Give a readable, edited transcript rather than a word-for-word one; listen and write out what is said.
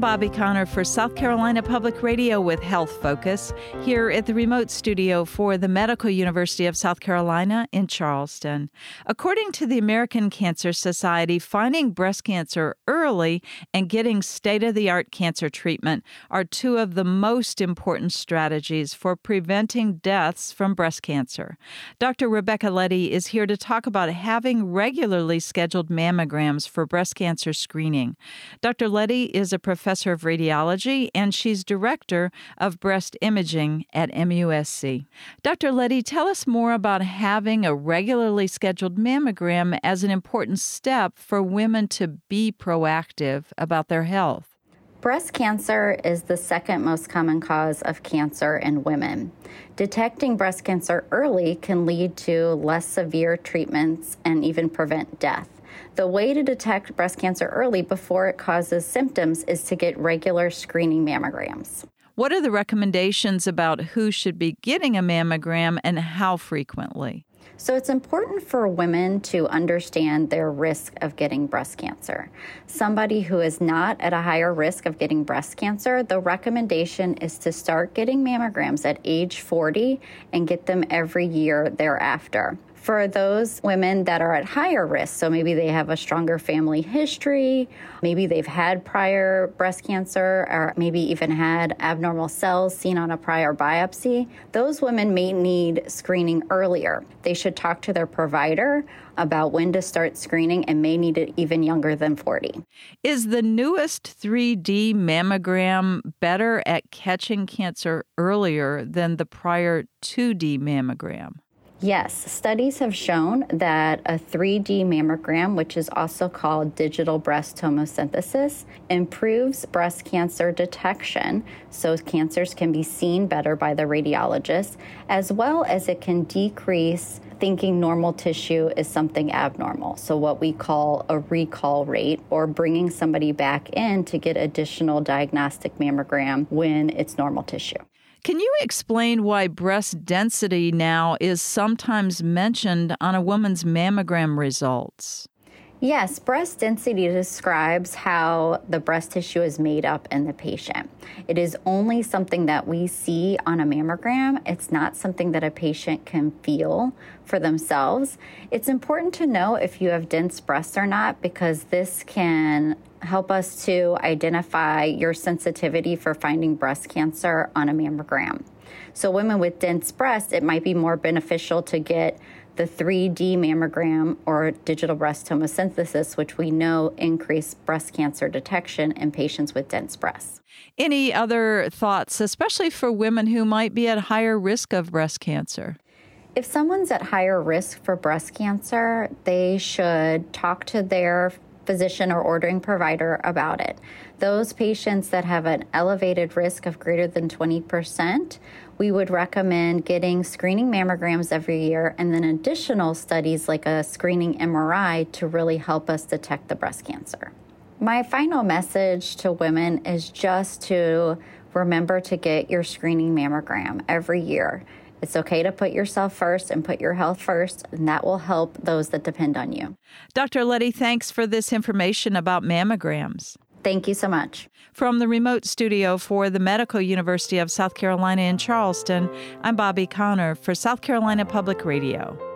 Bobby Connor for South Carolina Public Radio with Health Focus, here at the remote studio for the Medical University of South Carolina in Charleston. According to the American Cancer Society, finding breast cancer early and getting state-of-the-art cancer treatment are two of the most important strategies for preventing deaths from breast cancer. Dr. Rebecca Leddy is here to talk about having regularly scheduled mammograms for breast cancer screening. Dr. Leddy is a professor of radiology, and she's director of breast imaging at MUSC. Dr. Leddy, tell us more about having a regularly scheduled mammogram as an important step for women to be proactive about their health. Breast cancer is the second most common cause of cancer in women. Detecting breast cancer early can lead to less severe treatments and even prevent death. The way to detect breast cancer early before it causes symptoms is to get regular screening mammograms. What are the recommendations about who should be getting a mammogram and how frequently? So it's important for women to understand their risk of getting breast cancer. Somebody who is not at a higher risk of getting breast cancer, the recommendation is to start getting mammograms at age 40 and get them every year thereafter. For those women that are at higher risk, so maybe they have a stronger family history, maybe they've had prior breast cancer, or maybe even had abnormal cells seen on a prior biopsy, those women may need screening earlier. They should talk to their provider about when to start screening and may need it even younger than 40. Is the newest 3D mammogram better at catching cancer earlier than the prior 2D mammogram? Yes, studies have shown that a 3D mammogram, which is also called digital breast tomosynthesis, improves breast cancer detection, so cancers can be seen better by the radiologist, as well as it can decrease thinking normal tissue is something abnormal, so what we call a recall rate, or bringing somebody back in to get additional diagnostic mammogram when it's normal tissue. Can you explain why breast density now is sometimes mentioned on a woman's mammogram results? Yes, breast density describes how the breast tissue is made up in the patient. It is only something that we see on a mammogram. It's not something that a patient can feel for themselves. It's important to know if you have dense breasts or not, because this can help us to identify your sensitivity for finding breast cancer on a mammogram. So women with dense breasts, it might be more beneficial to get the 3D mammogram or digital breast tomosynthesis, which we know increase breast cancer detection in patients with dense breasts. Any other thoughts, especially for women who might be at higher risk of breast cancer? If someone's at higher risk for breast cancer, they should talk to their physician or ordering provider about it. Those patients that have an elevated risk of greater than 20%, we would recommend getting screening mammograms every year and then additional studies like a screening MRI to really help us detect the breast cancer. My final message to women is just to remember to get your screening mammogram every year. It's okay to put yourself first and put your health first, and that will help those that depend on you. Dr. Leddy, thanks for this information about mammograms. Thank you so much. From the remote studio for the Medical University of South Carolina in Charleston, I'm Bobby Connor for South Carolina Public Radio.